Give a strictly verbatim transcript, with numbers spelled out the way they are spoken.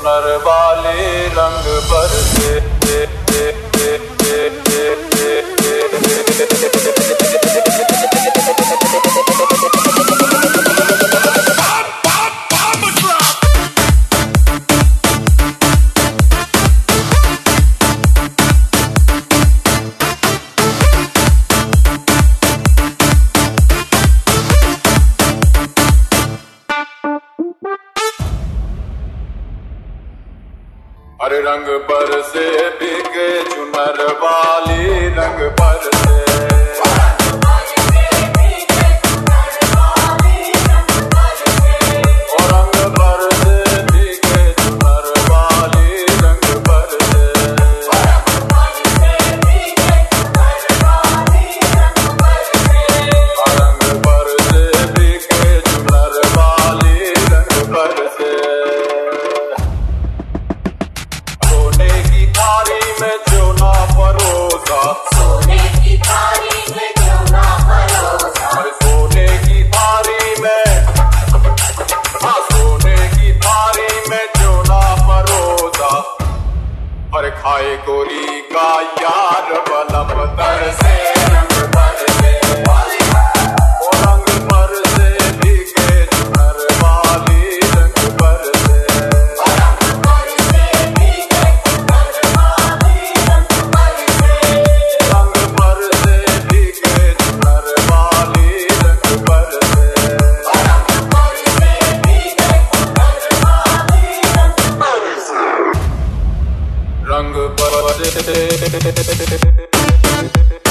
चुनर वाले रंग बरसे। अरे रंग बरसे भीगे चुनर वाली रंग बरसे। सोने की थाली में क्यों ना परोसा, अरे सोने की थाली में, हाँ सोने की थाली में क्यों ना परोसा। अरे खाए गोरी का यार बलम तरसे रंग बरसे। ओ रंग बरसे भीगे चुनर वाली रंग बरसे। रंग बरसे।